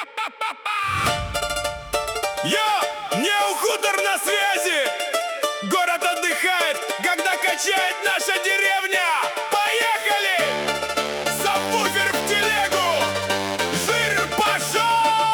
Неохутор на связи. Город отдыхает, когда качает наша деревня. Поехали! Сабвуфер в телегу. Жир пошел!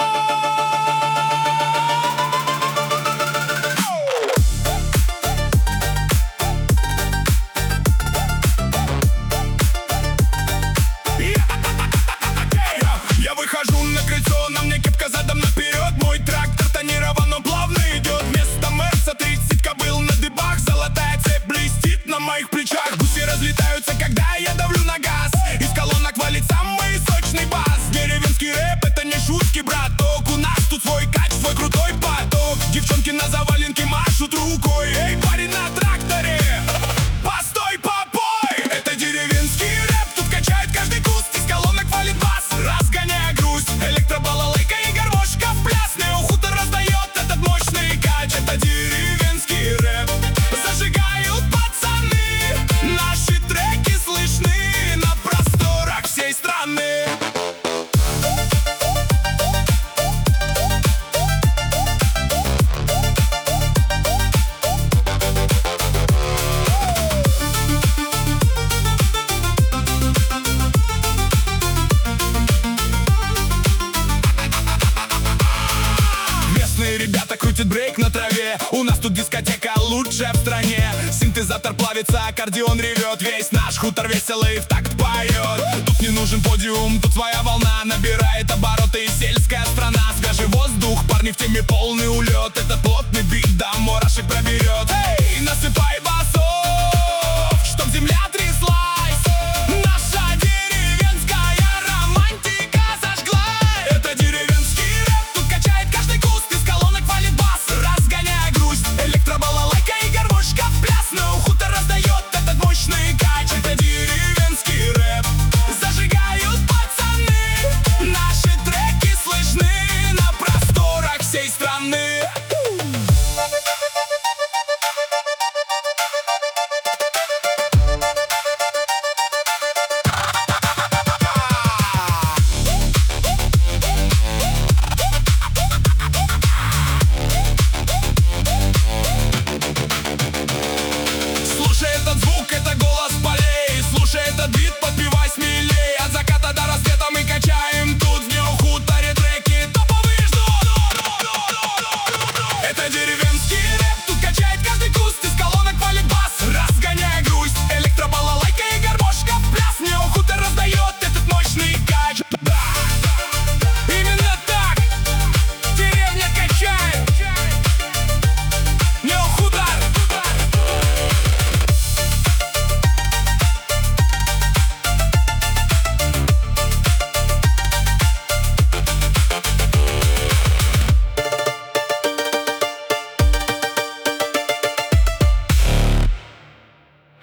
Я выхожу на крыльцо, на мне кепка задом наперед. Мой трактор тонирован, но плавно идет. Вместо Мерса 30 кобыл на дыбах. Золотая цепь блестит на моих плечах. Гуси разлетаются, когда я давлю на газ. Из колонок валит самый сочный бас. Деревенский рэп — это не шутки, браток. У нас тут свой кач, свой крутой поток. Девчонки на заваленке машут рукой. Эй, парень на тракторе, постой, попой. Это деревенский рэп, тут качает каждый куст. Из колонок валит бас, разгоняя грусть. Электробалалайка и гармошка в пляс. Неохутор раздает этот мощный кач. Это деревенский рэп, зажигают пацаны. Наши треки слышны на просторах всей страны. Местные ребята крутят брейк на траве. У нас тут дискотека лучшая в стране. Синтезатор плавится, аккордеон ревет. Весь наш хутор веселый в такт поет. Тут не нужен подиум, тут своя волна набирает обороты. И сельская страна, свежий воздух, парни в теме, полный улет. Этот